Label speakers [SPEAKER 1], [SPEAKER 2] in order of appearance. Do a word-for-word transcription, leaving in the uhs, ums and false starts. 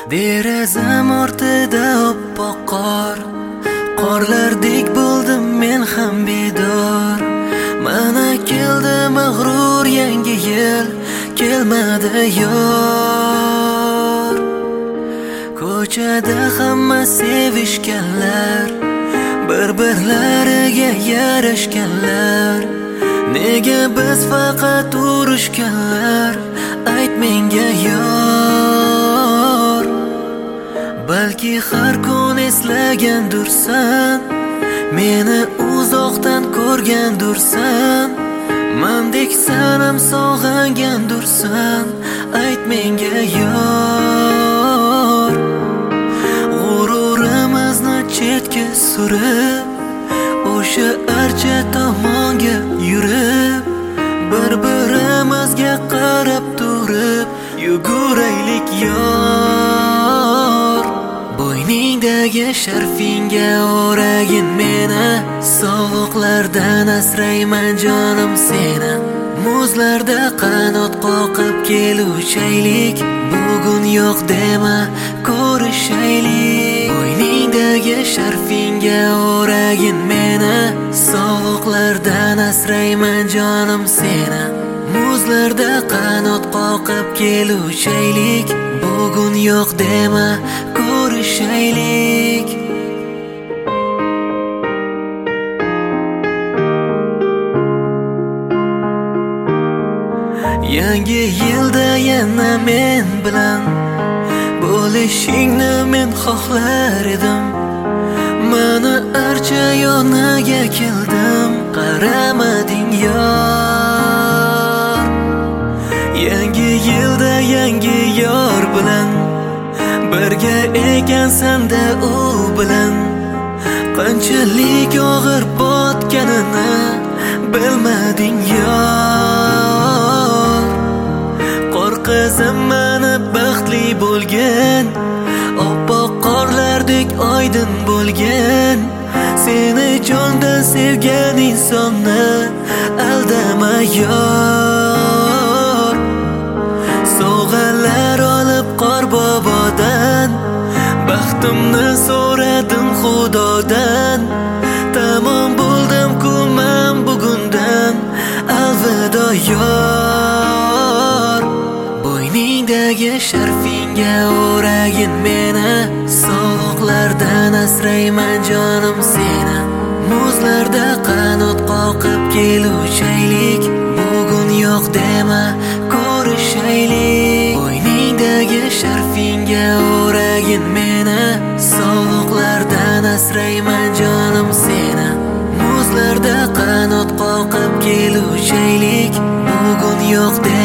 [SPEAKER 1] Derazam ortida oppoq qor, qorlardek bo'ldim men ham bedor. Mana keldi mag'rur yangi yil, kelmadi yor. Ko'chada hamma sevishganlar, bir-birlariga yarashganlar. Nega biz faqat urushganlar? Ayt menga yor. Balki har kun eslagandursan, meni uzoqdan ko'rgandursan, mendek sanam sog'ingandursan. Ayt menga yor. G'ururimizni chetga surib, o'sha archa tomonga yurib, bir-birimizga qarab turib yuguraylik yor. Bo'yningdagi sharfingga o'ragin meni, sovuqlardan asrayman jonim seni. Muzlarda qanot qoqib keluvchaylik, bugun yo'q dema ko'rishaylik. Bo'yningdagi sharfingga o'ragin meni, sovuqlardan asrayman jonim seni. Muzlarda qanot qoqib keluvchaylik, bugun yo'q dema ko'rishaylik. Yangi yilda yana men bilan bo'lishingni men xohlar edim. Mana archa yoniga keldim, qaramading yor. Yangi yilda yangi yor bilan birga ekansan-da u bilan, qanchalik og'ir botganini bilmading yor. Qor qizim meni baxtli bo'lgan, oppoq qorlardek oydin bo'lgan. Seni jondan sevgan insonni aldama yor. Sovg'alar olib qor bobodan, baxtimni so'radim Xudodan. Tamom bo'ldim-ku men bugundan, alvido yor. Bo'yningdagi sharfingga o'ragin meni, sovuqlardan asrayman jonim seni. Muzlarda qanot qoqib keluvchaylik, bugun yo'q dema ko'rishaylik. Bo'yningdagi sharfingga o'ragin meni, sovuqlardan asrayman jonim seni. Muzlarda qanot qoqib keluvchaylik, bugun yo'q dema